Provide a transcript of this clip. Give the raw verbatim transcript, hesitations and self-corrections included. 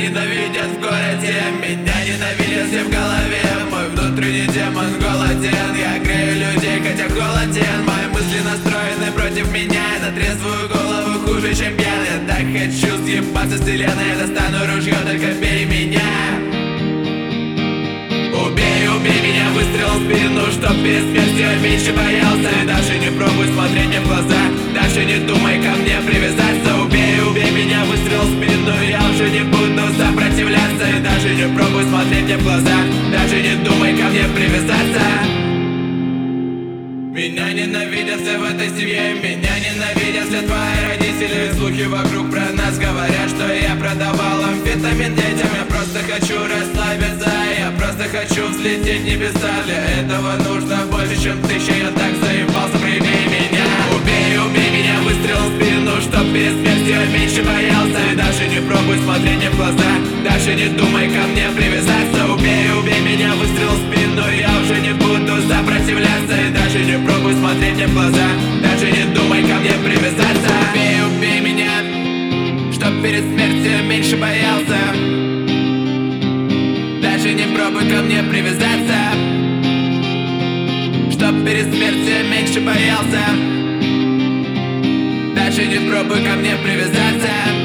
ненавидят в городе, меня ненавидят все в голове. Мой внутренний демон голоден, я грею людей, хотя голоден. Мои мысли настроены против меня, на трезвую голову хуже, чем пьяный. Я так хочу съебаться с вселенной, я достану ружье, только бей меня. Убей, убей меня, выстрел в спину, чтоб перед смертью я меньше боялся. И даже не пробуй смотреть мне в глаза, даже не думай ко мне привязаться. Убей, убей меня, выстрел в спину, я уже не буду сопротивляться. И даже не пробуй смотреть мне в глаза, даже не думай ко мне привязаться. Меня ненавидят все в этой семье, меня ненавидят все твои родители. Слухи вокруг про нас говорят, что я продавал амфетамин детям. Я просто хочу расслабиться, я просто хочу взлететь в небеса. Для этого нужно больше, чем тысяча, я так заебался, прибей меня. Убей, убей меня, выстрел в спину, чтоб перед смертью я меньше боялся. И даже не пробуй смотреть мне в глаза, даже не думай ко мне привязаться. Убей, убей меня, выстрел в спину, я уже не буду сопротивляться. И даже не пробуй смотреть мне в глаза, даже не думай ко мне привязаться. Убей, убей меня, чтоб перед смертью я меньше боялся. Даже не пробуй ко мне привязаться, чтоб перед смертью я меньше боялся. Даже не пробуй ко мне привязаться.